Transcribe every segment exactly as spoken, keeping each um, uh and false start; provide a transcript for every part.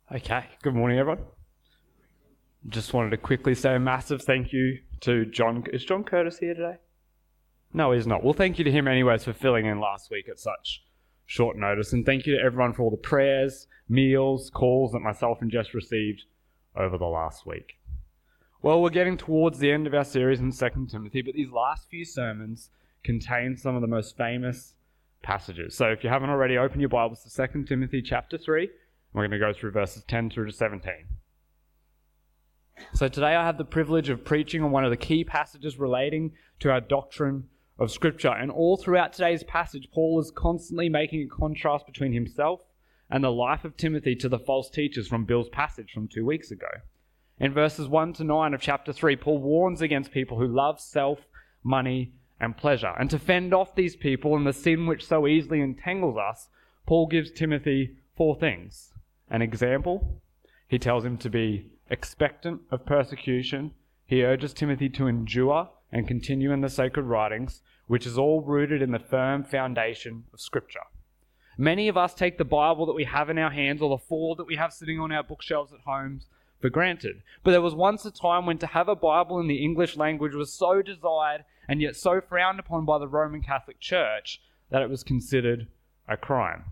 Okay, good morning everyone. Just wanted to quickly say a massive thank you to John. Is John Curtis here today? No, he's not. Well, thank you to him anyways for filling in last week at such short notice. And thank you to everyone for all the prayers, meals, calls that myself and Jess received over the last week. Well, we're getting towards the end of our series in Second Timothy, but these last few sermons contain some of the most famous passages. So if you haven't already, open your Bibles to Second Timothy chapter three. We're going to go through verses ten through to seventeen. So today I have the privilege of preaching on one of the key passages relating to our doctrine of Scripture. And all throughout today's passage, Paul is constantly making a contrast between himself and the life of Timothy to the false teachers from Bill's passage from two weeks ago. In verses one to nine of chapter three, Paul warns against people who love self, money, and pleasure. And to fend off these people and the sin which so easily entangles us, Paul gives Timothy four things. An example, he tells him to be expectant of persecution. He urges Timothy to endure and continue in the sacred writings, which is all rooted in the firm foundation of Scripture. Many of us take the Bible that we have in our hands or the four that we have sitting on our bookshelves at home for granted. But there was once a time when to have a Bible in the English language was so desired and yet so frowned upon by the Roman Catholic Church that it was considered a crime.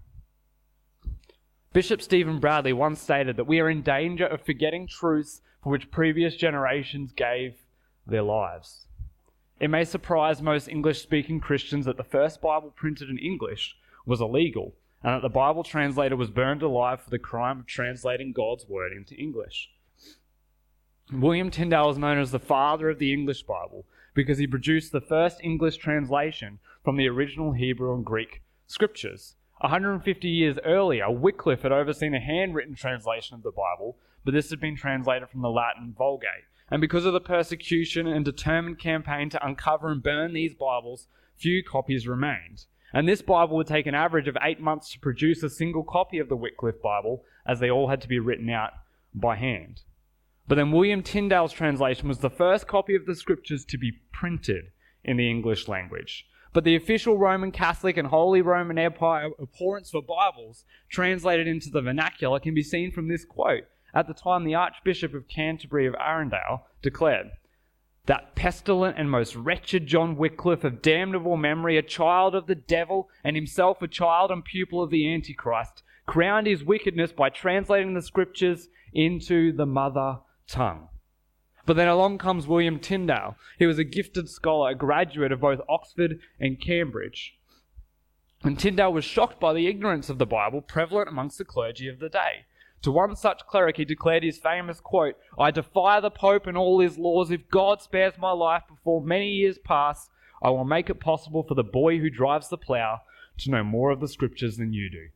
Bishop Stephen Bradley once stated that we are in danger of forgetting truths for which previous generations gave their lives. It may surprise most English-speaking Christians that the first Bible printed in English was illegal and that the Bible translator was burned alive for the crime of translating God's word into English. William Tyndale is known as the father of the English Bible because he produced the first English translation from the original Hebrew and Greek scriptures. one hundred fifty years earlier, Wycliffe had overseen a handwritten translation of the Bible, but this had been translated from the Latin Vulgate. And because of the persecution and determined campaign to uncover and burn these Bibles, few copies remained. And this Bible would take an average of eight months to produce a single copy of the Wycliffe Bible, as they all had to be written out by hand. But then William Tyndale's translation was the first copy of the scriptures to be printed in the English language. But the official Roman Catholic and Holy Roman Empire abhorrence for Bibles, translated into the vernacular, can be seen from this quote. At the time, the Archbishop of Canterbury of Arundel declared, "That pestilent and most wretched John Wycliffe, of damnable memory, a child of the devil, and himself a child and pupil of the Antichrist, crowned his wickedness by translating the scriptures into the mother tongue." But then along comes William Tyndale. He was a gifted scholar, a graduate of both Oxford and Cambridge. And Tyndale was shocked by the ignorance of the Bible prevalent amongst the clergy of the day. To one such cleric, he declared his famous quote, "I defy the Pope and all his laws. If God spares my life before many years pass, I will make it possible for the boy who drives the plough to know more of the scriptures than you do."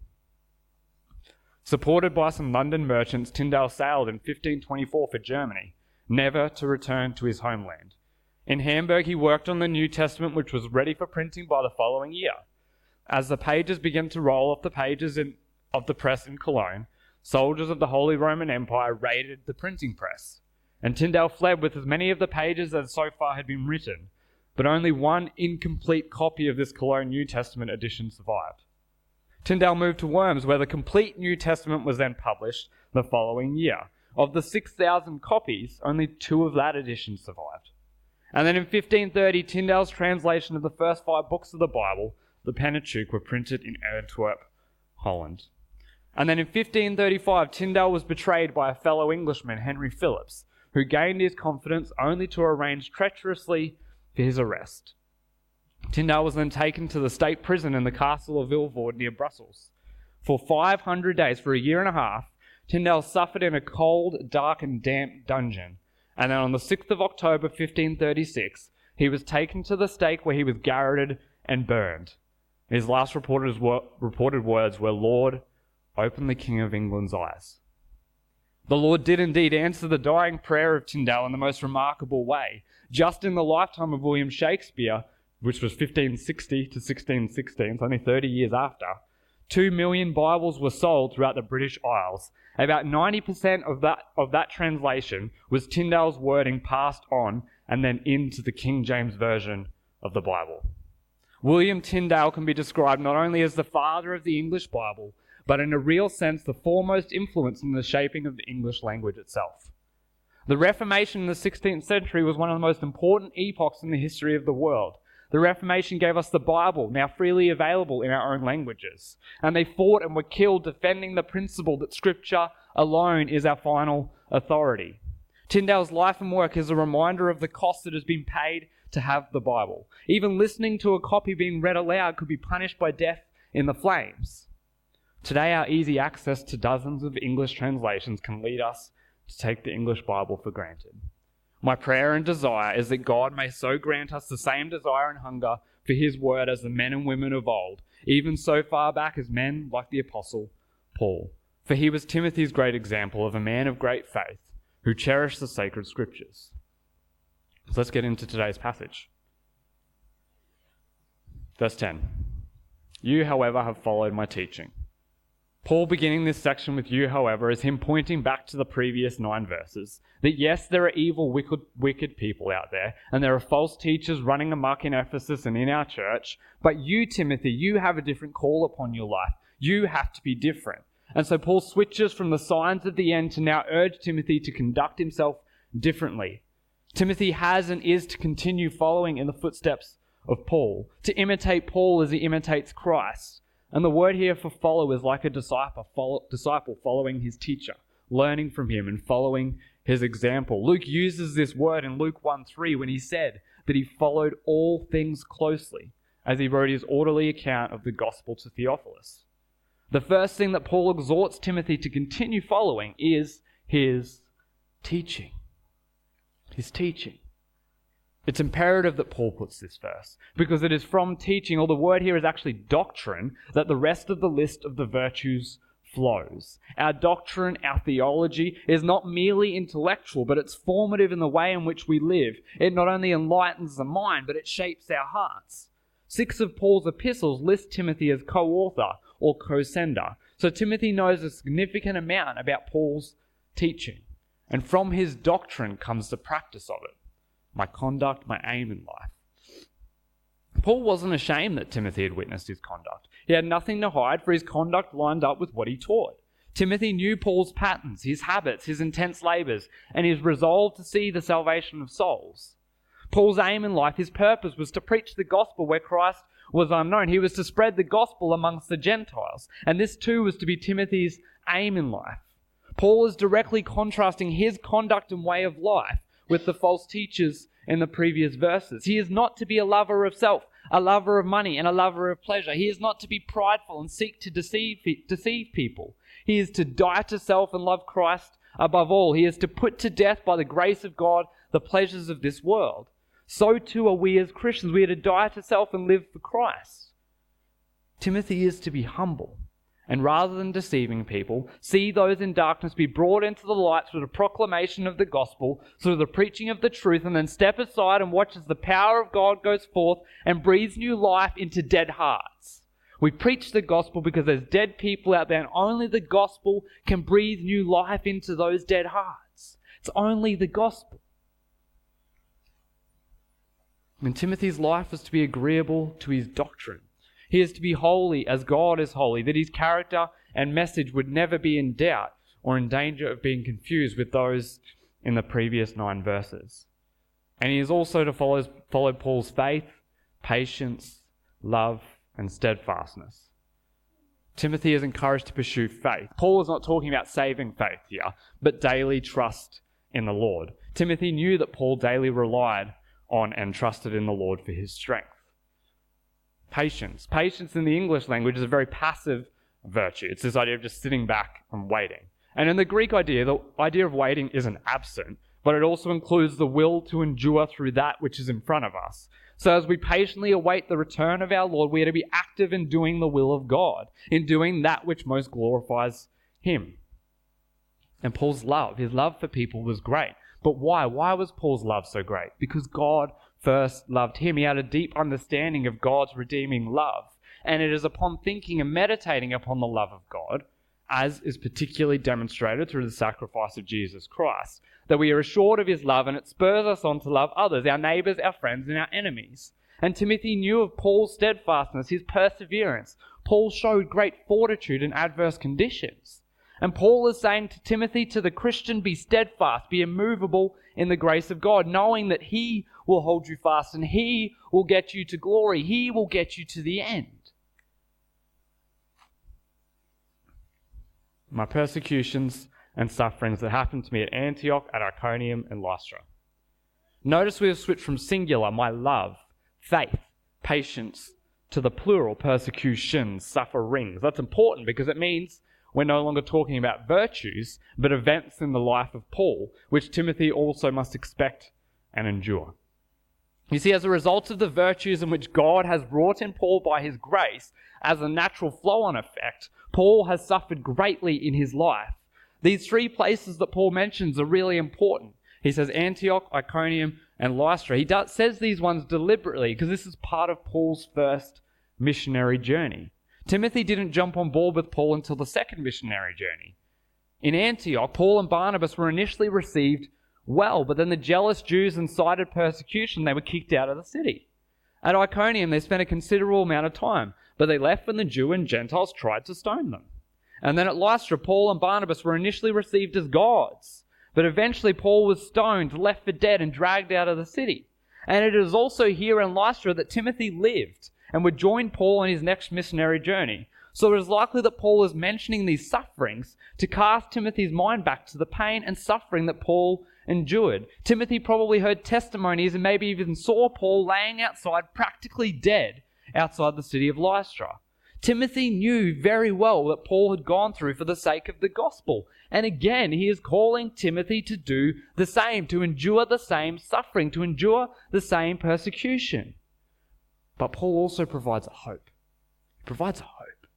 Supported by some London merchants, Tyndale sailed in fifteen twenty-four for Germany, never to return to his homeland. In Hamburg, he worked on the New Testament, which was ready for printing by the following year. As the pages began to roll off the pages in, of the press in Cologne, soldiers of the Holy Roman Empire raided the printing press, and Tyndale fled with as many of the pages as so far had been written, but only one incomplete copy of this Cologne New Testament edition survived. Tyndale moved to Worms, where the complete New Testament was then published the following year. Of the six thousand copies, only two of that edition survived. And then in fifteen thirty, Tyndale's translation of the first five books of the Bible, the Pentateuch, were printed in Antwerp, Holland. And then in fifteen thirty-five, Tyndale was betrayed by a fellow Englishman, Henry Phillips, who gained his confidence only to arrange treacherously for his arrest. Tyndale was then taken to the state prison in the castle of Vilvoorde near Brussels. For five hundred days, for a year and a half, Tyndale suffered in a cold, dark and damp dungeon, and then on the sixth of October fifteen thirty-six, he was taken to the stake where he was garroted and burned. His last reported, reported words were, "Lord, open the King of England's eyes." The Lord did indeed answer the dying prayer of Tyndale in the most remarkable way. Just in the lifetime of William Shakespeare, which was fifteen sixty to sixteen sixteen, it's only thirty years after, Two million Bibles were sold throughout the British Isles. About ninety percent of that of that translation was Tyndale's wording passed on and then into the King James Version of the Bible. William Tyndale can be described not only as the father of the English Bible, but in a real sense the foremost influence in the shaping of the English language itself. The Reformation in the sixteenth century was one of the most important epochs in the history of the world. The Reformation gave us the Bible, now freely available in our own languages. And they fought and were killed defending the principle that Scripture alone is our final authority. Tyndale's life and work is a reminder of the cost that has been paid to have the Bible. Even listening to a copy being read aloud could be punished by death in the flames. Today, our easy access to dozens of English translations can lead us to take the English Bible for granted. My prayer and desire is that God may so grant us the same desire and hunger for his word as the men and women of old, even so far back as men like the Apostle Paul. For he was Timothy's great example of a man of great faith who cherished the sacred scriptures. So let's get into today's passage. Verse ten. You, however, have followed my teaching. Paul beginning this section with you, however, is him pointing back to the previous nine verses, that yes, there are evil, wicked, wicked people out there, and there are false teachers running amok in Ephesus and in our church, but you, Timothy, you have a different call upon your life. You have to be different. And so Paul switches from the signs of the end to now urge Timothy to conduct himself differently. Timothy has and is to continue following in the footsteps of Paul, to imitate Paul as he imitates Christ. And the word here for follow is like a disciple, follow, disciple following his teacher, learning from him and following his example. Luke uses this word in Luke one three when he said that he followed all things closely as he wrote his orderly account of the gospel to Theophilus. The first thing that Paul exhorts Timothy to continue following is his teaching. His teaching. It's imperative that Paul puts this first, because it is from teaching, or the word here is actually doctrine, that the rest of the list of the virtues flows. Our doctrine, our theology, is not merely intellectual, but it's formative in the way in which we live. It not only enlightens the mind, but it shapes our hearts. Six of Paul's epistles list Timothy as co-author or co-sender. So Timothy knows a significant amount about Paul's teaching. And from his doctrine comes the practice of it. My conduct, my aim in life. Paul wasn't ashamed that Timothy had witnessed his conduct. He had nothing to hide, for his conduct lined up with what he taught. Timothy knew Paul's patterns, his habits, his intense labours, and his resolve to see the salvation of souls. Paul's aim in life, his purpose, was to preach the gospel where Christ was unknown. He was to spread the gospel amongst the Gentiles, and this too was to be Timothy's aim in life. Paul is directly contrasting his conduct and way of life with the false teachers in the previous verses. He is not to be a lover of self, a lover of money, and a lover of pleasure. He is not to be prideful and seek to deceive, deceive people. He is to die to self and love Christ above all. He is to put to death by the grace of God the pleasures of this world. So too are we as Christians. We are to die to self and live for Christ. Timothy is to be humble. And rather than deceiving people, see those in darkness be brought into the light through the proclamation of the gospel, through the preaching of the truth, and then step aside and watch as the power of God goes forth and breathes new life into dead hearts. We preach the gospel because there's dead people out there, and only the gospel can breathe new life into those dead hearts. It's only the gospel. And Timothy's life is to be agreeable to his doctrine. He is to be holy as God is holy, that his character and message would never be in doubt or in danger of being confused with those in the previous nine verses. And he is also to follow, follow Paul's faith, patience, love, and steadfastness. Timothy is encouraged to pursue faith. Paul is not talking about saving faith here, but daily trust in the Lord. Timothy knew that Paul daily relied on and trusted in the Lord for his strength. Patience. Patience in the English language is a very passive virtue. It's this idea of just sitting back and waiting. And in the Greek idea, the idea of waiting isn't absent, but it also includes the will to endure through that which is in front of us. So as we patiently await the return of our Lord, we are to be active in doing the will of God, in doing that which most glorifies him. And Paul's love, his love for people was great. But why? Why was Paul's love so great? Because God first loved him. He had a deep understanding of God's redeeming love. And it is upon thinking and meditating upon the love of God, as is particularly demonstrated through the sacrifice of Jesus Christ, that we are assured of his love, and it spurs us on to love others, our neighbours, our friends, and our enemies. And Timothy knew of Paul's steadfastness, his perseverance. Paul showed great fortitude in adverse conditions. And Paul is saying to Timothy, to the Christian, be steadfast, be immovable in the grace of God, knowing that he will hold you fast and he will get you to glory. He will get you to the end. My persecutions and sufferings that happened to me at Antioch, at Iconium, and Lystra. Notice we have switched from singular, my love, faith, patience, to the plural, persecutions, sufferings. That's important because it means we're no longer talking about virtues, but events in the life of Paul, which Timothy also must expect and endure. You see, as a result of the virtues in which God has wrought in Paul by his grace, as a natural flow-on effect, Paul has suffered greatly in his life. These three places that Paul mentions are really important. He says Antioch, Iconium, and Lystra. He does, says these ones deliberately because this is part of Paul's first missionary journey. Timothy didn't jump on board with Paul until the second missionary journey. In Antioch, Paul and Barnabas were initially received well, but then the jealous Jews incited persecution. They were kicked out of the city. At Iconium, they spent a considerable amount of time, but they left when the Jew and Gentiles tried to stone them. And then at Lystra, Paul and Barnabas were initially received as gods, but eventually Paul was stoned, left for dead, and dragged out of the city. And it is also here in Lystra that Timothy lived and would join Paul on his next missionary journey. So it is likely that Paul is mentioning these sufferings to cast Timothy's mind back to the pain and suffering that Paul endured. Timothy probably heard testimonies and maybe even saw Paul laying outside, practically dead, outside the city of Lystra. Timothy knew very well what Paul had gone through for the sake of the gospel. And again, he is calling Timothy to do the same, to endure the same suffering, to endure the same persecution. But Paul also provides a hope. He provides a hope.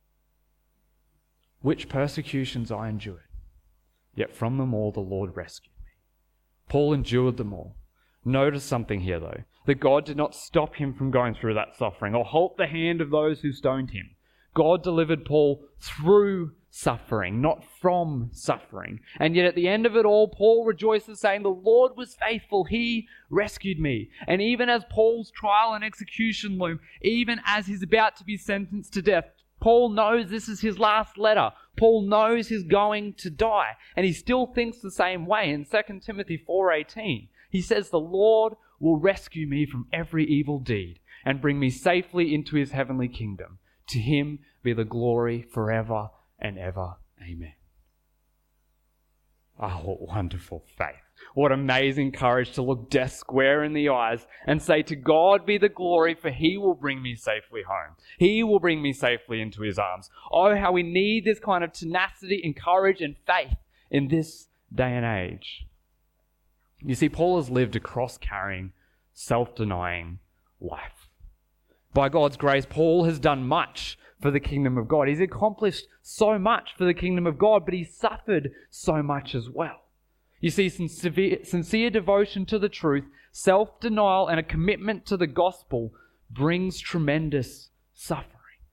Which persecutions I endured, yet from them all the Lord rescued me. Paul endured them all. Notice something here though, that God did not stop him from going through that suffering or halt the hand of those who stoned him. God delivered Paul through suffering, not from suffering. And yet at the end of it all, Paul rejoices saying, the Lord was faithful, he rescued me. And even as Paul's trial and execution loom, even as he's about to be sentenced to death, Paul knows this is his last letter. Paul knows he's going to die. And he still thinks the same way. In Second Timothy four eighteen, he says, the Lord will rescue me from every evil deed and bring me safely into his heavenly kingdom. To him be the glory forever and ever. Amen. Oh, what wonderful faith. What amazing courage to look death square in the eyes and say, to God be the glory, for he will bring me safely home. He will bring me safely into his arms. Oh, how we need this kind of tenacity and courage and faith in this day and age. You see, Paul has lived a cross-carrying, self-denying life. By God's grace, Paul has done much for the kingdom of God. He's accomplished so much for the kingdom of God, but he's suffered so much as well. You see, sincere, sincere devotion to the truth, self-denial, and a commitment to the gospel brings tremendous suffering.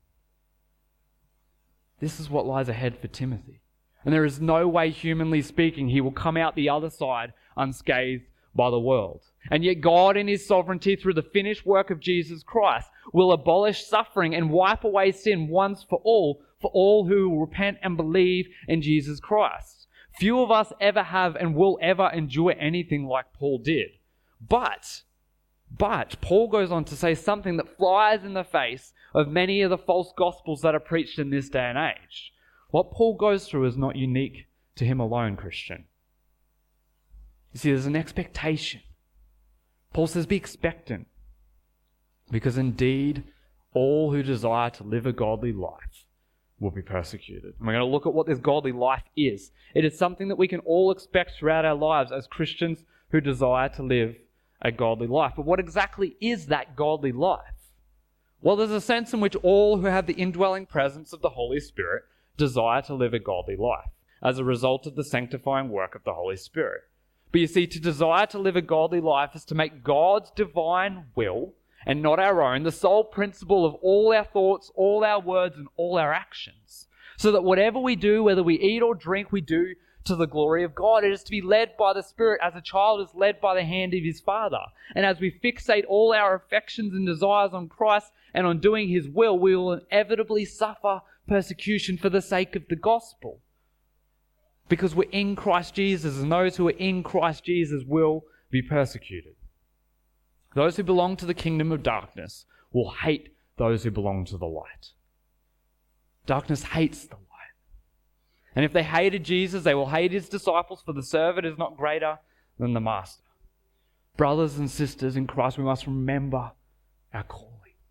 This is what lies ahead for Timothy. And there is no way, humanly speaking, he will come out the other side unscathed by the world. And yet God, in his sovereignty, through the finished work of Jesus Christ, will abolish suffering and wipe away sin once for all, for all who will repent and believe in Jesus Christ. Few of us ever have and will ever endure anything like Paul did. But, but, Paul goes on to say something that flies in the face of many of the false gospels that are preached in this day and age. What Paul goes through is not unique to him alone, Christian. You see, there's an expectation. Paul says, be expectant, because indeed all who desire to live a godly life will be persecuted. And we're going to look at what this godly life is. It is something that we can all expect throughout our lives as Christians who desire to live a godly life. But what exactly is that godly life? Well, there's a sense in which all who have the indwelling presence of the Holy Spirit desire to live a godly life as a result of the sanctifying work of the Holy Spirit. But you see, to desire to live a godly life is to make God's divine will, and not our own, the sole principle of all our thoughts, all our words, and all our actions. So that whatever we do, whether we eat or drink, we do to the glory of God. It is to be led by the Spirit as a child is led by the hand of his Father. And as we fixate all our affections and desires on Christ and on doing his will, we will inevitably suffer persecution for the sake of the gospel. Because we're in Christ Jesus, and those who are in Christ Jesus will be persecuted. Those who belong to the kingdom of darkness will hate those who belong to the light. Darkness hates the light. And if they hated Jesus, they will hate his disciples, for the servant is not greater than the master. Brothers and sisters in Christ, we must remember our calling.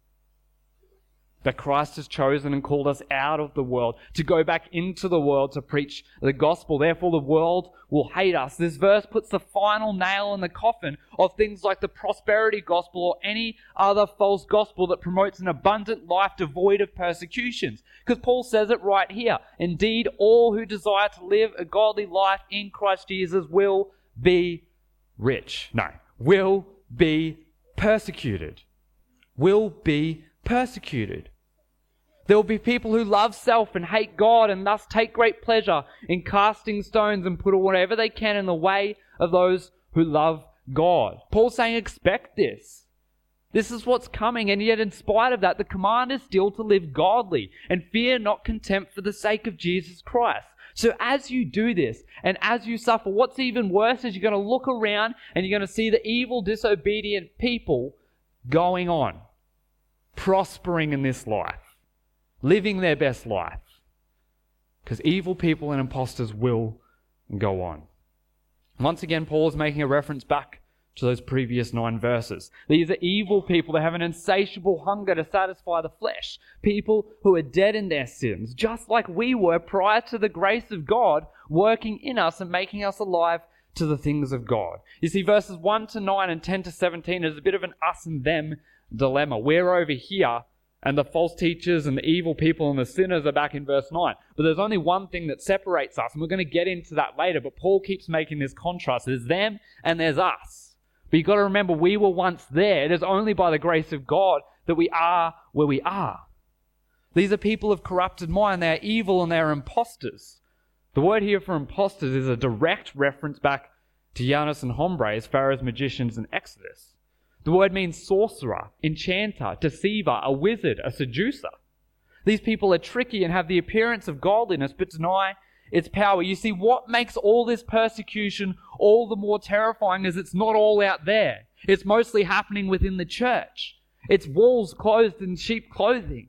That Christ has chosen and called us out of the world to go back into the world to preach the gospel. Therefore, the world will hate us. This verse puts the final nail in the coffin of things like the prosperity gospel or any other false gospel that promotes an abundant life devoid of persecutions. Because Paul says it right here. Indeed, all who desire to live a godly life in Christ Jesus will be rich. No, will be persecuted. Will be persecuted. There will be people who love self and hate God and thus take great pleasure in casting stones and put whatever they can in the way of those who love God. Paul's saying, expect this. This is what's coming, and yet in spite of that, the command is still to live godly and fear not contempt for the sake of Jesus Christ. So as you do this and as you suffer, what's even worse is you're going to look around and you're going to see the evil, disobedient people going on, prospering in this life, living their best life. Because evil people and imposters will go on. Once again, Paul is making a reference back to those previous nine verses. These are evil people that have an insatiable hunger to satisfy the flesh. People who are dead in their sins, just like we were prior to the grace of God working in us and making us alive to the things of God. You see, verses one to nine and ten to seventeen is a bit of an us and them dilemma. We're over here, and the false teachers and the evil people and the sinners are back in verse nine. But there's only one thing that separates us, and we're going to get into that later. But Paul keeps making this contrast. There's them and there's us. But you've got to remember, we were once there. It is only by the grace of God that we are where we are. These are people of corrupted mind. They are evil and they are imposters. The word here for imposters is a direct reference back to Jannes and Jambres, Pharaoh's magicians in Exodus. The word means sorcerer, enchanter, deceiver, a wizard, a seducer. These people are tricky and have the appearance of godliness but deny its power. You see, what makes all this persecution all the more terrifying is it's not all out there. It's mostly happening within the church. It's walls clothed in sheep clothing.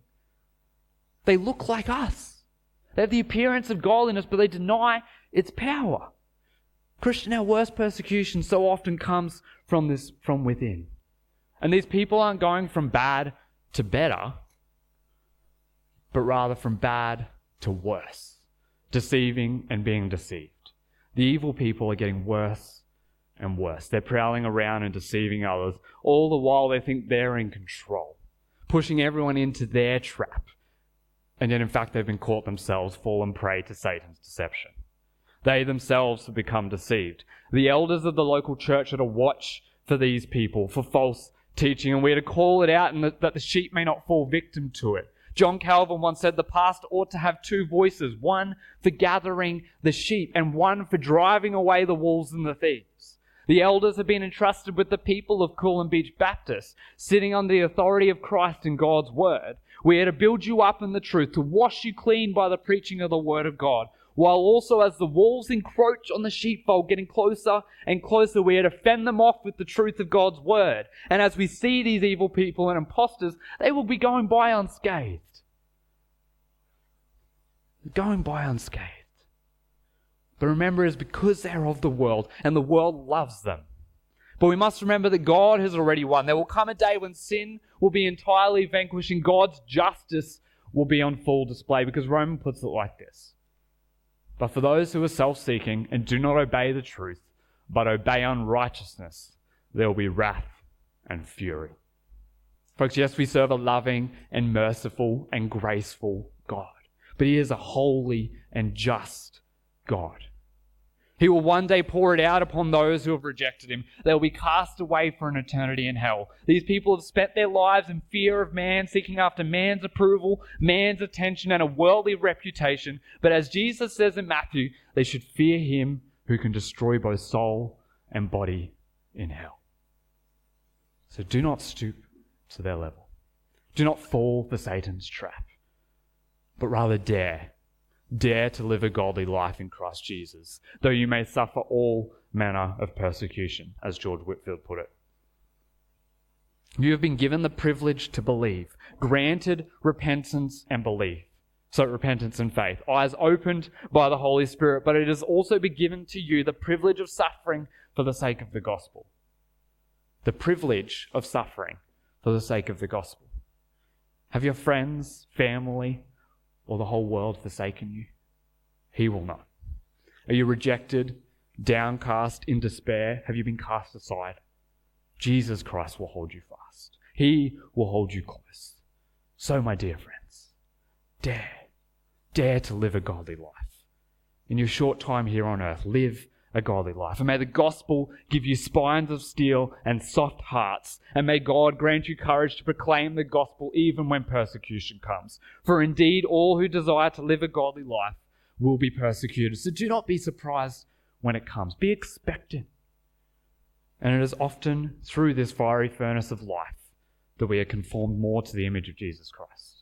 They look like us. They have the appearance of godliness, but they deny its power. Christian, our worst persecution so often comes from this, from within. And these people aren't going from bad to better, but rather from bad to worse, deceiving and being deceived. The evil people are getting worse and worse. They're prowling around and deceiving others, all the while they think they're in control, pushing everyone into their trap. And yet, in fact, they've been caught themselves, fallen prey to Satan's deception. They themselves have become deceived. The elders of the local church are to watch for these people, for false teaching, and we're to call it out and that, that the sheep may not fall victim to it. John Calvin once said the pastor ought to have two voices, one for gathering the sheep and one for driving away the wolves and the thieves. The elders have been entrusted with the people of Coolum Beach Baptist, sitting under the authority of Christ and God's word. We are to build you up in the truth, to wash you clean by the preaching of the word of God, while also as the wolves encroach on the sheepfold, getting closer and closer, we are to fend them off with the truth of God's word. And as we see these evil people and imposters, they will be going by unscathed. Going by unscathed. But remember, it is because they're of the world, and the world loves them. But we must remember that God has already won. There will come a day when sin will be entirely vanquished and God's justice will be on full display, because Romans puts it like this. But for those who are self-seeking and do not obey the truth, but obey unrighteousness, there will be wrath and fury. Folks, yes, we serve a loving and merciful and graceful God, but he is a holy and just God. He will one day pour it out upon those who have rejected him. They will be cast away for an eternity in hell. These people have spent their lives in fear of man, seeking after man's approval, man's attention, and a worldly reputation. But as Jesus says in Matthew, they should fear him who can destroy both soul and body in hell. So do not stoop to their level. Do not fall for Satan's trap, but rather dare. Dare to live a godly life in Christ Jesus, though you may suffer all manner of persecution, as George Whitefield put it. You have been given the privilege to believe, granted repentance and belief. So repentance and faith, eyes opened by the Holy Spirit, but it has also been given to you the privilege of suffering for the sake of the gospel. The privilege of suffering for the sake of the gospel. Have your friends, family, or the whole world forsaken you? He will not. Are you rejected, downcast, in despair? Have you been cast aside? Jesus Christ will hold you fast. He will hold you close. So, my dear friends, dare, dare to live a godly life. In your short time here on earth, live a godly life. And may the gospel give you spines of steel and soft hearts. And may God grant you courage to proclaim the gospel even when persecution comes. For indeed, all who desire to live a godly life will be persecuted. So do not be surprised when it comes. Be expectant. And it is often through this fiery furnace of life that we are conformed more to the image of Jesus Christ.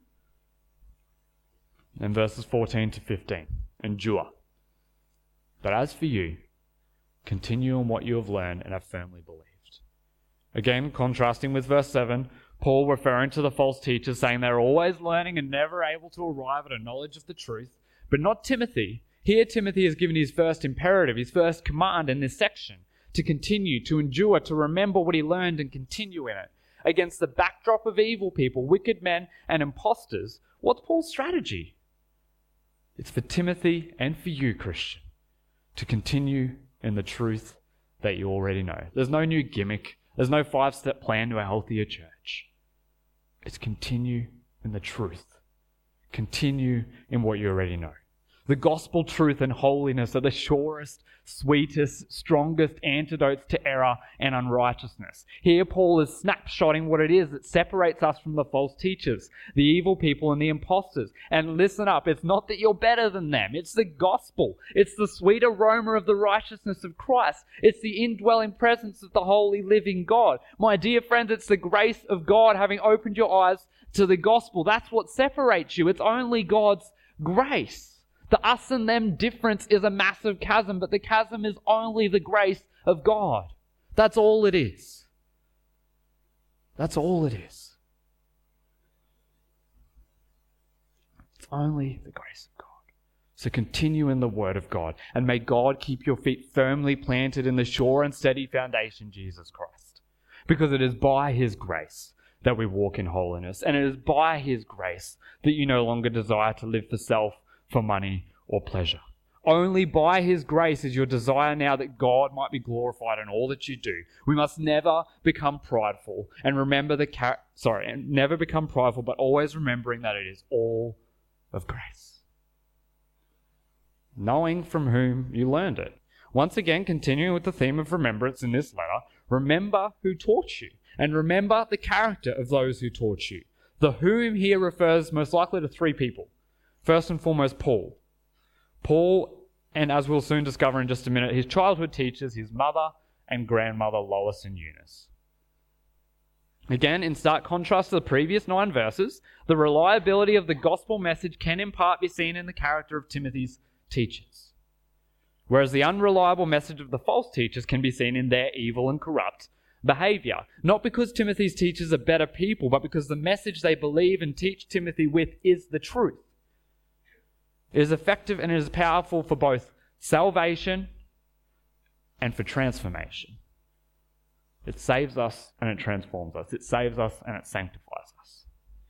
And verses fourteen to fifteen. Endure. But as for you, continue in what you have learned and have firmly believed. Again, contrasting with verse seven, Paul referring to the false teachers, saying they're always learning and never able to arrive at a knowledge of the truth, but not Timothy. Here Timothy is given his first imperative, his first command in this section, to continue, to endure, to remember what he learned and continue in it. Against the backdrop of evil people, wicked men and impostors, what's Paul's strategy? It's for Timothy and for you, Christian, to continue in the truth that you already know. There's no new gimmick. There's no five-step plan to a healthier church. It's continue in the truth. Continue in what you already know. The gospel truth and holiness are the surest, sweetest, strongest antidotes to error and unrighteousness. Here Paul is snapshotting what it is that separates us from the false teachers, the evil people and the imposters. And listen up, it's not that you're better than them. It's the gospel. It's the sweet aroma of the righteousness of Christ. It's the indwelling presence of the holy living God. My dear friends, it's the grace of God having opened your eyes to the gospel. That's what separates you. It's only God's grace. The us and them difference is a massive chasm, but the chasm is only the grace of God. That's all it is. That's all it is. It's only the grace of God. So continue in the word of God, and may God keep your feet firmly planted in the sure and steady foundation, Jesus Christ. Because it is by his grace that we walk in holiness, and it is by his grace that you no longer desire to live for self, for money or pleasure. Only by his grace is your desire now that God might be glorified in all that you do. We must never become prideful and remember the car- sorry, and never become prideful, but always remembering that it is all of grace. Knowing from whom you learned it. Once again, continuing with the theme of remembrance in this letter, remember who taught you, and remember the character of those who taught you. The whom here refers most likely to three people. First and foremost, Paul. Paul, and as we'll soon discover in just a minute, his childhood teachers, his mother and grandmother, Lois and Eunice. Again, in stark contrast to the previous nine verses, the reliability of the gospel message can in part be seen in the character of Timothy's teachers. Whereas the unreliable message of the false teachers can be seen in their evil and corrupt behavior. Not because Timothy's teachers are better people, but because the message they believe and teach Timothy with is the truth. It is effective and it is powerful for both salvation and for transformation. It saves us and it transforms us. It saves us and it sanctifies us.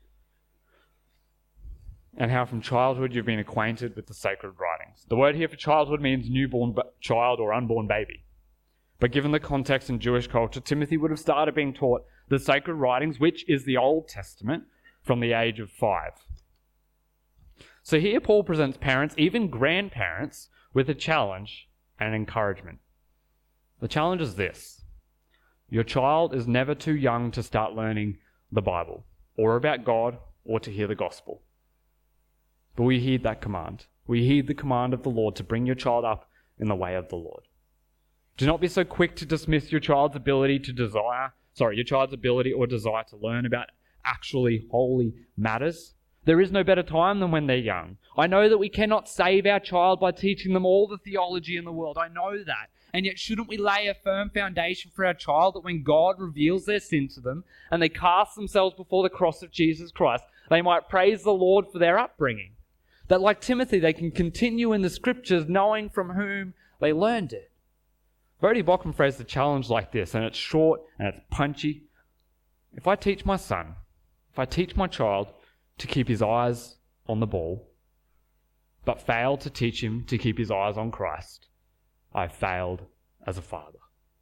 And how from childhood you've been acquainted with the sacred writings. The word here for childhood means newborn child or unborn baby. But given the context in Jewish culture, Timothy would have started being taught the sacred writings, which is the Old Testament, from the age of five. So here Paul presents parents, even grandparents, with a challenge and encouragement. The challenge is this: your child is never too young to start learning the Bible, or about God, or to hear the gospel. But we heed that command. We heed the command of the Lord to bring your child up in the way of the Lord. Do not be so quick to dismiss your child's ability to desire, sorry, your child's ability or desire to learn about actually holy matters. There is no better time than when they're young. I know that we cannot save our child by teaching them all the theology in the world. I know that. And yet shouldn't we lay a firm foundation for our child that when God reveals their sin to them and they cast themselves before the cross of Jesus Christ, they might praise the Lord for their upbringing? That like Timothy, they can continue in the scriptures knowing from whom they learned it. Brodie Bockham phrased the challenge like this, and it's short and it's punchy. If I teach my son, if I teach my child to keep his eyes on the ball, but fail to teach him to keep his eyes on Christ, I failed as a father.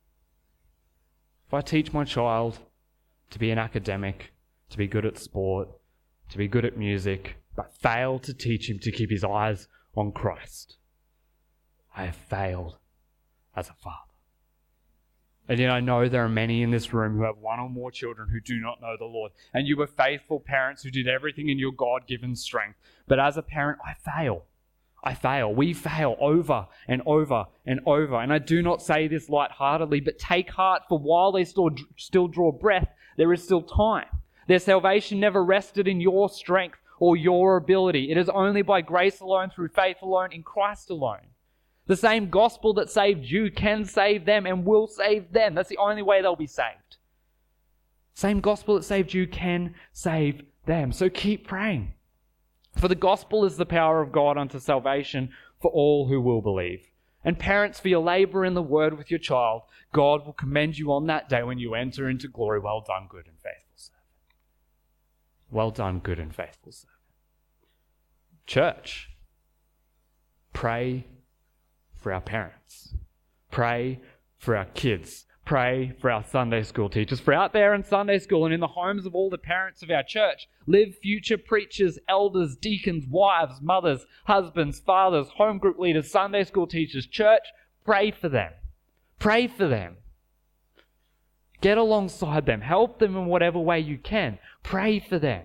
If I teach my child to be an academic, to be good at sport, to be good at music, but fail to teach him to keep his eyes on Christ, I have failed as a father. And yet I know there are many in this room who have one or more children who do not know the Lord. And you were faithful parents who did everything in your God-given strength. But as a parent, I fail. I fail. We fail over and over and over. And I do not say this lightheartedly, but take heart, for while they still, still draw breath, there is still time. Their salvation never rested in your strength or your ability. It is only by grace alone, through faith alone, in Christ alone. The same gospel that saved you can save them and will save them. That's the only way they'll be saved. Same gospel that saved you can save them. So keep praying. For the gospel is the power of God unto salvation for all who will believe. And parents, for your labor in the word with your child, God will commend you on that day when you enter into glory. Well done, good and faithful servant. Well done, good and faithful servant. Church, pray for our parents. Pray for our kids. Pray for our Sunday school teachers. For out there in Sunday school and in the homes of all the parents of our church, live future preachers, elders, deacons, wives, mothers, husbands, fathers, home group leaders, Sunday school teachers. Church, pray for them. Pray for them. Get alongside them. Help them in whatever way you can. Pray for them.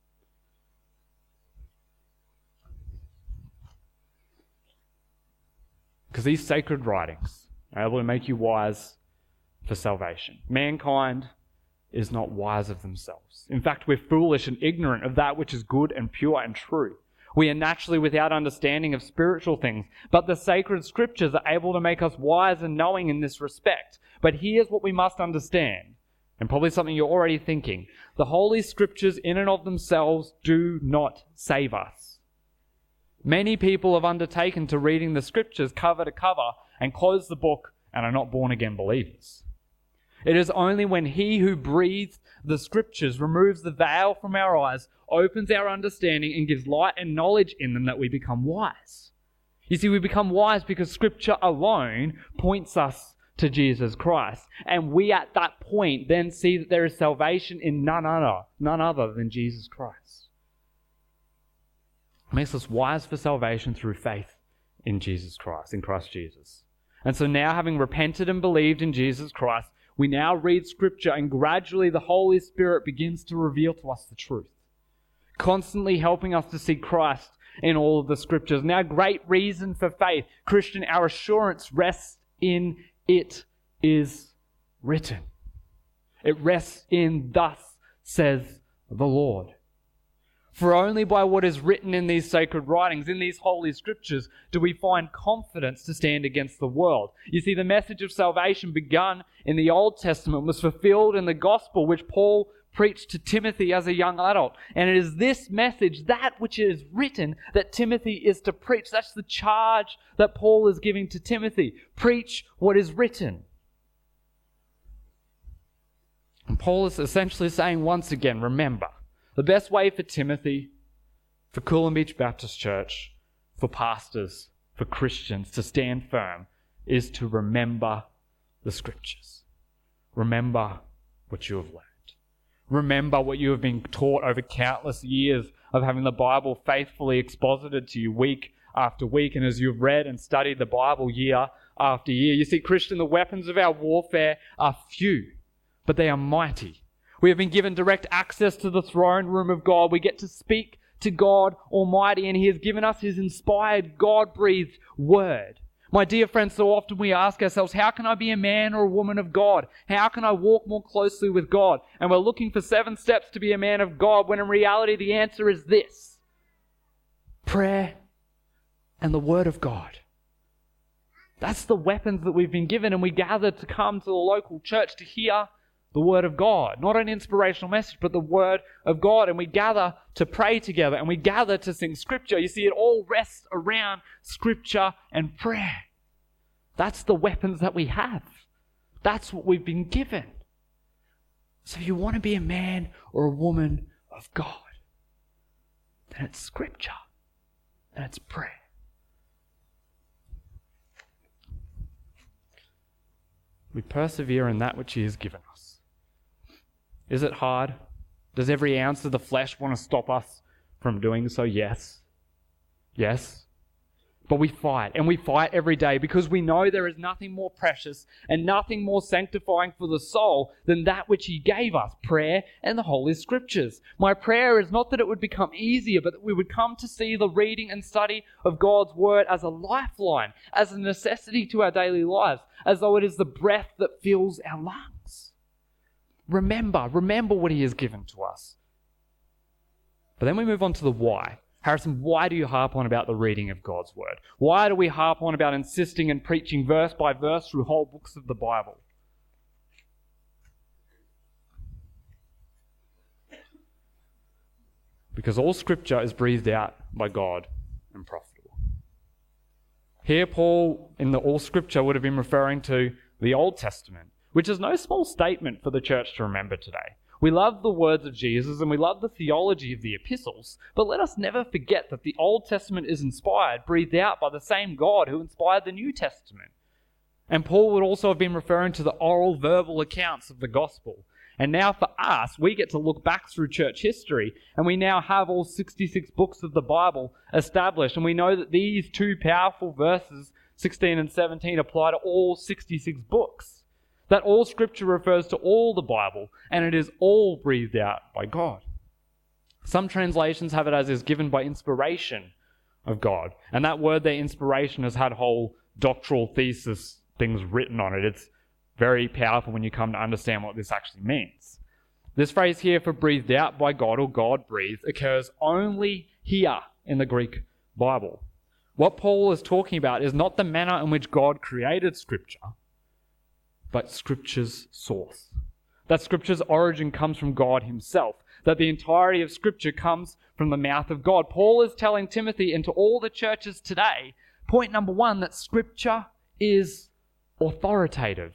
Because these sacred writings are able to make you wise for salvation. Mankind is not wise of themselves. In fact, we're foolish and ignorant of that which is good and pure and true. We are naturally without understanding of spiritual things, but the sacred scriptures are able to make us wise and knowing in this respect. But here's what we must understand, and probably something you're already thinking. The Holy Scriptures in and of themselves do not save us. Many people have undertaken to reading the scriptures cover to cover and close the book and are not born-again believers. It is only when He who breathes the scriptures removes the veil from our eyes, opens our understanding and gives light and knowledge in them that we become wise. You see, we become wise because scripture alone points us to Jesus Christ. And we at that point then see that there is salvation in none other, none other than Jesus Christ. It makes us wise for salvation through faith in Jesus Christ, in Christ Jesus. And so now, having repented and believed in Jesus Christ, we now read Scripture, and gradually the Holy Spirit begins to reveal to us the truth, constantly helping us to see Christ in all of the Scriptures. Now, great reason for faith. Christian, our assurance rests in it is written. It rests in thus says the Lord. For only by what is written in these sacred writings, in these holy scriptures, do we find confidence to stand against the world. You see, the message of salvation begun in the Old Testament was fulfilled in the gospel which Paul preached to Timothy as a young adult. And it is this message, that which is written, that Timothy is to preach. That's the charge that Paul is giving to Timothy. Preach what is written. And Paul is essentially saying once again, remember, the best way for Timothy, for Coolum Beach Baptist Church, for pastors, for Christians to stand firm is to remember the scriptures. Remember what you have learned. Remember what you have been taught over countless years of having the Bible faithfully exposited to you week after week. And as you've read and studied the Bible year after year. You see, Christian, the weapons of our warfare are few, but they are mighty. We have been given direct access to the throne room of God. We get to speak to God Almighty, and He has given us His inspired, God-breathed word. My dear friends, so often we ask ourselves, how can I be a man or a woman of God? How can I walk more closely with God? And we're looking for seven steps to be a man of God, when in reality the answer is this: prayer and the Word of God. That's the weapons that we've been given, and we gather to come to the local church to hear the Word of God. Not an inspirational message, but the Word of God. And we gather to pray together, and we gather to sing Scripture. You see, it all rests around Scripture and prayer. That's the weapons that we have. That's what we've been given. So if you want to be a man or a woman of God, then it's Scripture and it's prayer. We persevere in that which He has given us. Is it hard? Does every ounce of the flesh want to stop us from doing so? Yes. Yes. But we fight, and we fight every day, because we know there is nothing more precious and nothing more sanctifying for the soul than that which He gave us, prayer and the Holy Scriptures. My prayer is not that it would become easier, but that we would come to see the reading and study of God's Word as a lifeline, as a necessity to our daily lives, as though it is the breath that fills our lungs. Remember, remember what He has given to us. But then we move on to the why. Harrison, why do you harp on about the reading of God's Word? Why do we harp on about insisting and preaching verse by verse through whole books of the Bible? Because all Scripture is breathed out by God and profitable. Here, Paul, in the all Scripture, would have been referring to the Old Testament, which is no small statement for the church to remember today. We love the words of Jesus and we love the theology of the epistles, but let us never forget that the Old Testament is inspired, breathed out by the same God who inspired the New Testament. And Paul would also have been referring to the oral, verbal accounts of the gospel. And now for us, we get to look back through church history, and we now have all sixty-six books of the Bible established, and we know that these two powerful verses, sixteen and seventeen, apply to all sixty-six books. That all Scripture refers to all the Bible, and it is all breathed out by God. Some translations have it as is given by inspiration of God. And that word there, inspiration, has had whole doctoral thesis things written on it. It's very powerful when you come to understand what this actually means. This phrase here for breathed out by God, or God breathed, occurs only here in the Greek Bible. What Paul is talking about is not the manner in which God created Scripture, but Scripture's source. That Scripture's origin comes from God Himself. That the entirety of Scripture comes from the mouth of God. Paul is telling Timothy and to all the churches today, point number one, that Scripture is authoritative.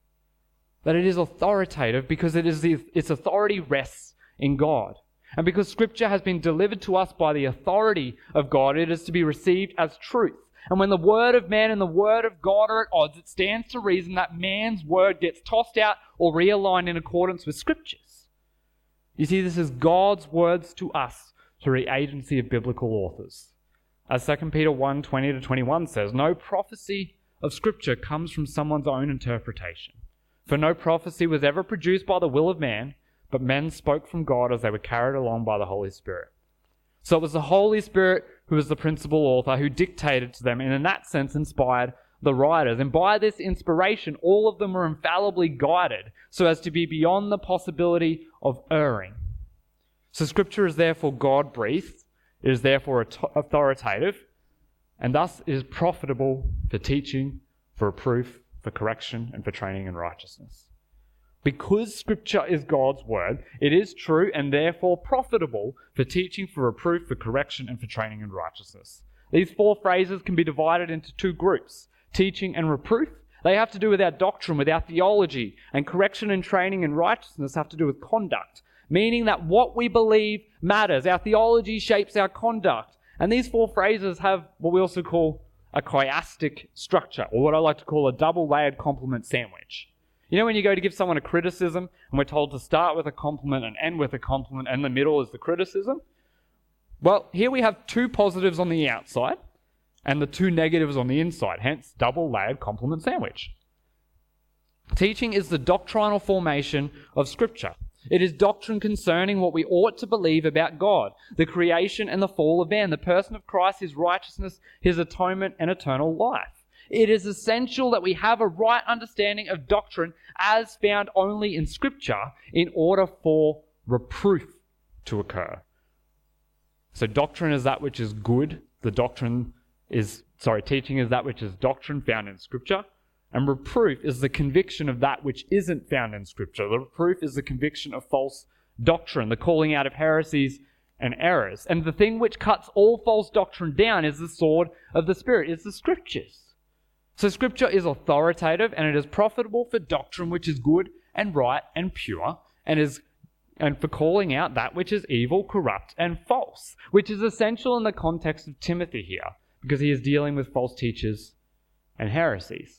That it is authoritative because it is the, its authority rests in God. And because Scripture has been delivered to us by the authority of God, it is to be received as truth. And when the word of man and the word of God are at odds, it stands to reason that man's word gets tossed out or realigned in accordance with Scriptures. You see, this is God's words to us through the agency of biblical authors. As Second Peter one, twenty to twenty-one says, no prophecy of Scripture comes from someone's own interpretation. For no prophecy was ever produced by the will of man, but men spoke from God as they were carried along by the Holy Spirit. So it was the Holy Spirit who was the principal author, who dictated to them, and in that sense inspired the writers. And by this inspiration, all of them were infallibly guided so as to be beyond the possibility of erring. So Scripture is therefore God-breathed, it is therefore authoritative, and thus it is profitable for teaching, for reproof, for correction, and for training in righteousness. Because Scripture is God's word, it is true and therefore profitable for teaching, for reproof, for correction, and for training in righteousness. These four phrases can be divided into two groups: teaching and reproof. They have to do with our doctrine, with our theology, and correction and training in righteousness have to do with conduct, meaning that what we believe matters. Our theology shapes our conduct. And these four phrases have what we also call a chiastic structure, or what I like to call a double-layered compliment sandwich. You know when you go to give someone a criticism and we're told to start with a compliment and end with a compliment and the middle is the criticism? Well, here we have two positives on the outside and the two negatives on the inside, hence double-layered compliment sandwich. Teaching is the doctrinal formation of Scripture. It is doctrine concerning what we ought to believe about God, the creation and the fall of man, the person of Christ, his righteousness, his atonement, and eternal life. It is essential that we have a right understanding of doctrine as found only in Scripture in order for reproof to occur. So doctrine is that which is good. The doctrine is, sorry, teaching is that which is doctrine found in Scripture. And reproof is the conviction of that which isn't found in Scripture. The reproof is the conviction of false doctrine, the calling out of heresies and errors. And the thing which cuts all false doctrine down is the sword of the Spirit, is the Scriptures. So Scripture is authoritative and it is profitable for doctrine which is good and right and pure, and is and for calling out that which is evil, corrupt, and false, which is essential in the context of Timothy here, because he is dealing with false teachers and heresies,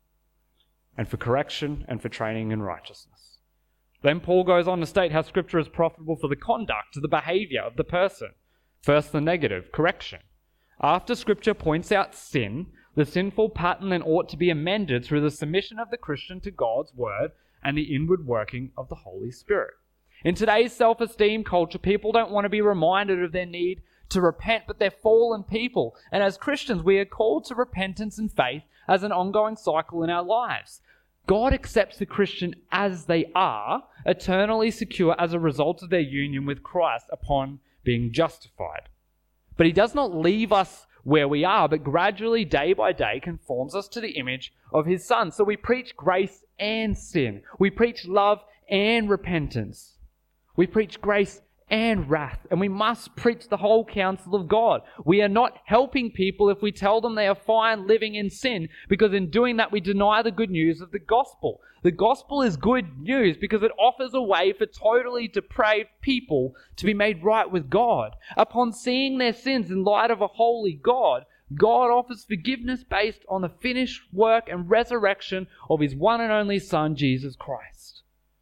and for correction and for training in righteousness. Then Paul goes on to state how Scripture is profitable for the conduct, the behavior of the person. First, the negative, correction. After Scripture points out sin, the sinful pattern then ought to be amended through the submission of the Christian to God's word and the inward working of the Holy Spirit. In today's self-esteem culture, people don't want to be reminded of their need to repent, but they're fallen people. And as Christians, we are called to repentance and faith as an ongoing cycle in our lives. God accepts the Christian as they are, eternally secure as a result of their union with Christ upon being justified. But he does not leave us where we are, but gradually, day by day, conforms us to the image of his Son. So we preach grace and sin. We preach love and repentance. We preach grace and wrath, and we must preach the whole counsel of God. We are not helping people if we tell them they are fine living in sin, because in doing that we deny the good news of the gospel. The gospel is good news because it offers a way for totally depraved people to be made right with God. Upon seeing their sins in light of a holy God, God offers forgiveness based on the finished work and resurrection of his one and only Son, Jesus Christ.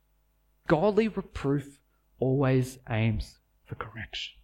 Godly reproof always aims for correction.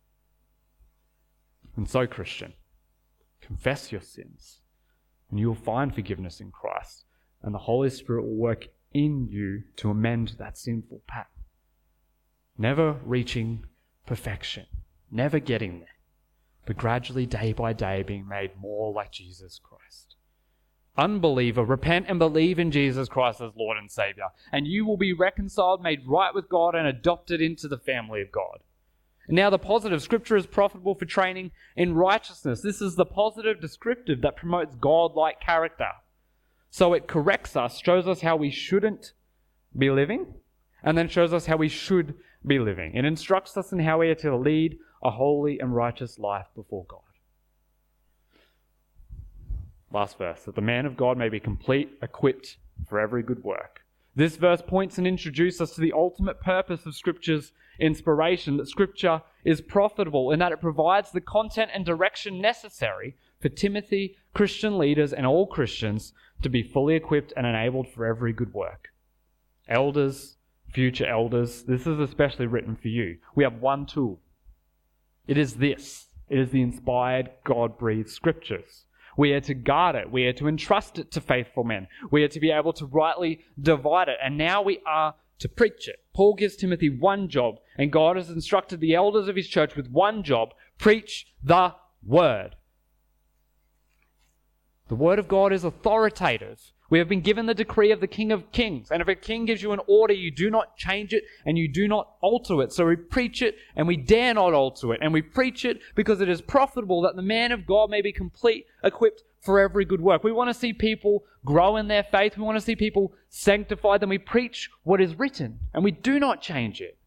And so, Christian, confess your sins, and you will find forgiveness in Christ, and the Holy Spirit will work in you to amend that sinful pattern. Never reaching perfection, never getting there, but gradually, day by day, being made more like Jesus Christ. Unbeliever, repent and believe in Jesus Christ as Lord and Savior, and you will be reconciled, made right with God, and adopted into the family of God. And now the positive, Scripture is profitable for training in righteousness. This is the positive descriptive that promotes God-like character. So it corrects us, shows us how we shouldn't be living, and then shows us how we should be living. It instructs us in how we are to lead a holy and righteous life before God. Last verse, that the man of God may be complete, equipped for every good work. This verse points and introduces us to the ultimate purpose of Scripture's inspiration, that Scripture is profitable in that it provides the content and direction necessary for Timothy, Christian leaders, and all Christians to be fully equipped and enabled for every good work. Elders, future elders, this is especially written for you. We have one tool. It is this. It is the inspired, God-breathed Scriptures. We are to guard it. We are to entrust it to faithful men. We are to be able to rightly divide it. And now we are to preach it. Paul gives Timothy one job, and God has instructed the elders of his church with one job: preach the word. The word of God is authoritative. We have been given the decree of the King of Kings. And if a king gives you an order, you do not change it and you do not alter it. So we preach it and we dare not alter it. And we preach it because it is profitable that the man of God may be complete, equipped for every good work. We want to see people grow in their faith. We want to see people sanctified. Then we preach what is written and we do not change it.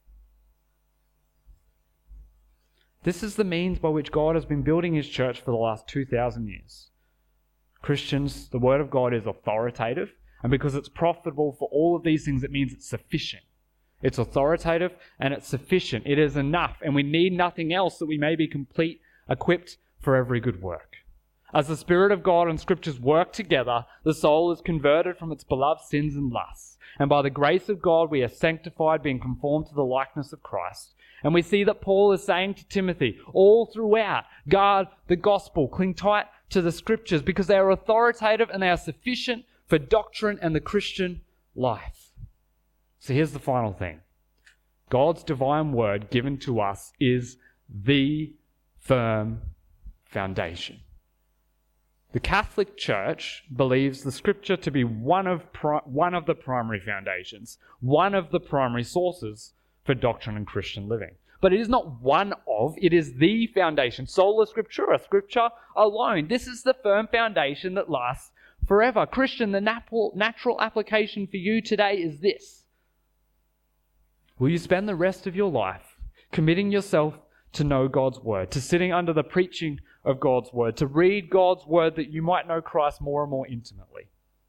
This is the means by which God has been building his church for the last two thousand years. Christians, the Word of God is authoritative, and because it's profitable for all of these things, it means it's sufficient. It's authoritative and it's sufficient. It is enough, and we need nothing else that we may be complete, equipped for every good work. As the Spirit of God and Scriptures work together, the soul is converted from its beloved sins and lusts, and by the grace of God we are sanctified, being conformed to the likeness of Christ, And we see that Paul is saying to Timothy all throughout, guard the gospel, cling tight to the scriptures because they are authoritative and they are sufficient for doctrine and the Christian life. So here's the final thing. God's divine word given to us is the firm foundation. The Catholic Church believes the Scripture to be one of pri- one of the primary foundations, one of the primary sources for doctrine and Christian living. But it is not one of, it is the foundation. Sola Scriptura, Scripture alone. This is the firm foundation that lasts forever. Christian, the natural, natural application for you today is this. Will you spend the rest of your life committing yourself to know God's word, to sitting under the preaching of God's word, to read God's word that you might know Christ more and more intimately?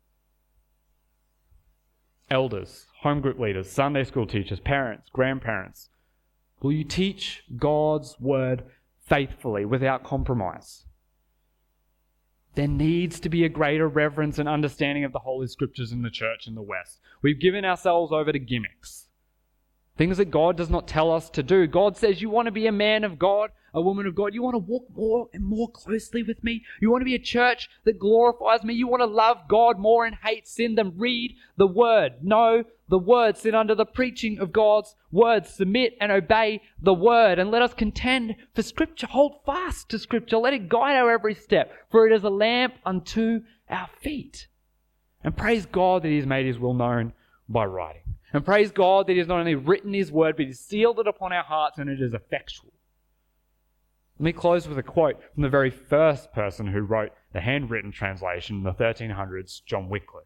Elders, home group leaders, Sunday school teachers, parents, grandparents, will you teach God's word faithfully without compromise? There needs to be a greater reverence and understanding of the Holy Scriptures in the church in the West. We've given ourselves over to gimmicks. Things that God does not tell us to do. God says, you want to be a man of God, a woman of God. You want to walk more and more closely with me. You want to be a church that glorifies me. You want to love God more and hate sin. Then read the word. Know the word. Sit under the preaching of God's word. Submit and obey the word. And let us contend for Scripture. Hold fast to Scripture. Let it guide our every step. For it is a lamp unto our feet. And praise God that He has made His will known by writing. And praise God that He has not only written His word, but He sealed it upon our hearts and it is effectual. Let me close with a quote from the very first person who wrote the handwritten translation in the thirteen hundreds, John Wycliffe.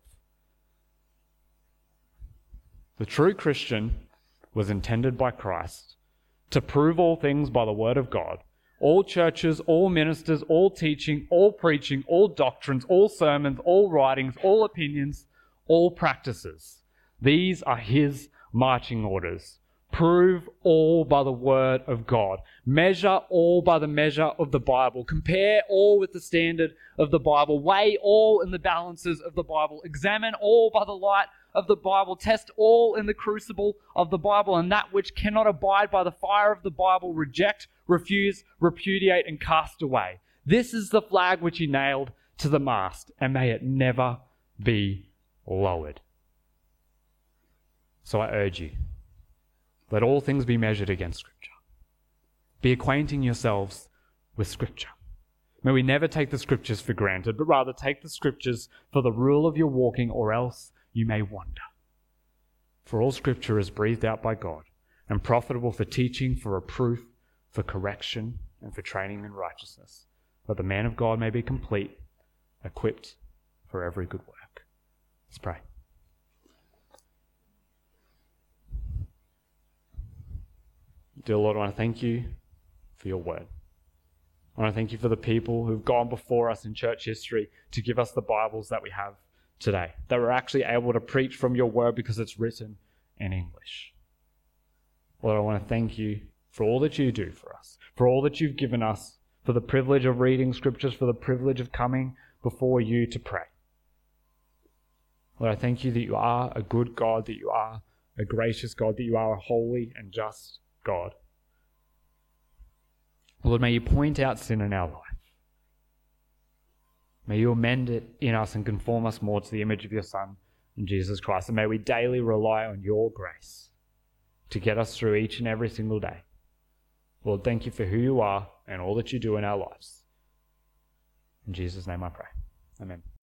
The true Christian was intended by Christ to prove all things by the word of God. All churches, all ministers, all teaching, all preaching, all doctrines, all sermons, all writings, all opinions, all practices. These are His marching orders. Prove all by the word of God. Measure all by the measure of the Bible. Compare all with the standard of the Bible. Weigh all in the balances of the Bible. Examine all by the light of the Bible. Test all in the crucible of the Bible. And that which cannot abide by the fire of the Bible, reject, refuse, repudiate, and cast away. This is the flag which He nailed to the mast, and may it never be lowered. So I urge you, let all things be measured against Scripture. Be acquainting yourselves with Scripture. May we never take the Scriptures for granted, but rather take the Scriptures for the rule of your walking, or else you may wander. For all Scripture is breathed out by God and profitable for teaching, for reproof, for correction, and for training in righteousness, that the man of God may be complete, equipped for every good work. Let's pray. Dear Lord, I want to thank you for your word. I want to thank you for the people who've gone before us in church history to give us the Bibles that we have today, that we're actually able to preach from your word because it's written in English. Lord, I want to thank you for all that you do for us, for all that you've given us, for the privilege of reading Scriptures, for the privilege of coming before you to pray. Lord, I thank you that you are a good God, that you are a gracious God, that you are a holy and just God. Lord, may you point out sin in our life. May you amend it in us and conform us more to the image of your Son, Jesus Christ. And may we daily rely on your grace to get us through each and every single day. Lord, thank you for who you are and all that you do in our lives. In Jesus' name I pray. Amen.